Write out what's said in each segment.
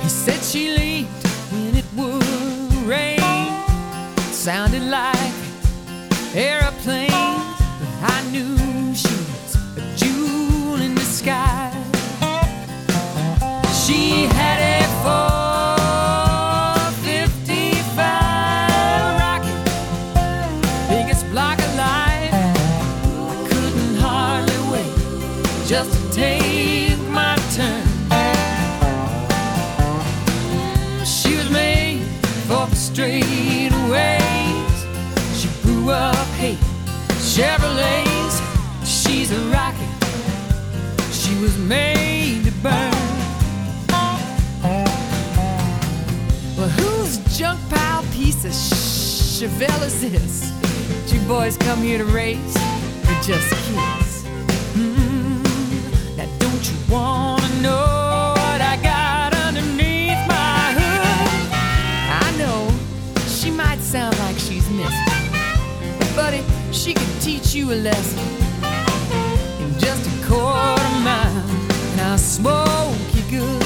He said she leaked when it would rain. Sounded like airplanes, but I knew she was a jewel in the sky. She had a 455 rocket, biggest block of life. I couldn't hardly wait just to take my turn. She was made for the straightaways. She grew up hating Chevrolets. She's a rocket, she was made to burn. Well, whose junk pile piece of Chevelle is this? Did you boys come here to race or just kiss? Now don't you wanna know what I got underneath my hood? I know she might sound like she's missing, but buddy, she could teach you a lesson in just a quarter mile, and I'll smoke you good.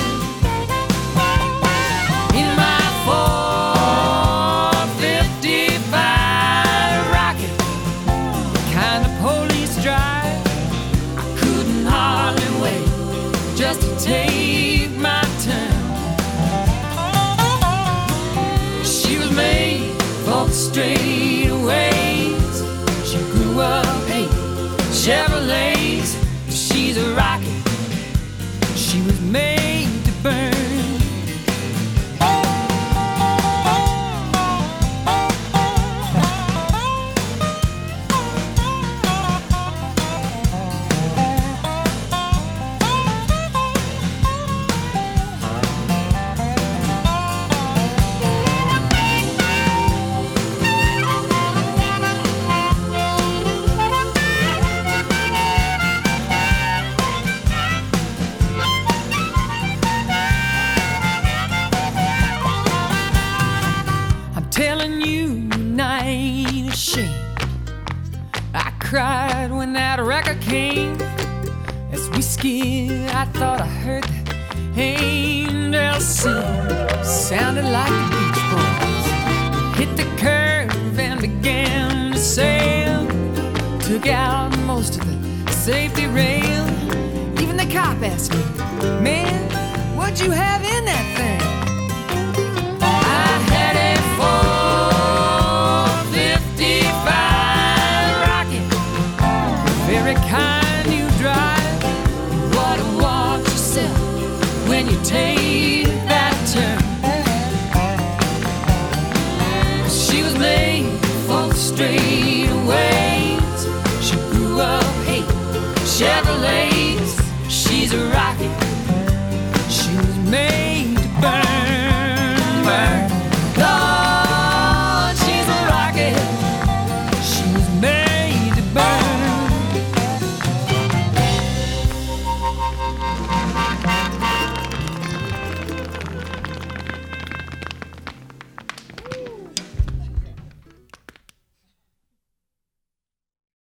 In my 455 rocket, the kind of police drive, I couldn't hardly wait just to take my turn. She was made for the straightaways. She grew up hating Chevrolets. She's a rocket, she was made to burn. Telling you, I ain't ashamed. I cried when that record came. As we skied, I thought I heard the angels sing. Sounded like the Beach Boys. Hit the curve and began to sail. Took out most of the safety rail. Even the cop asked me, man, what'd you have in that thing? I had a 455 rocket, the very kind you drive. You ought to watch yourself when you take that turn. 'Cause she was made for the straightaways. She grew up hating Chevrolet.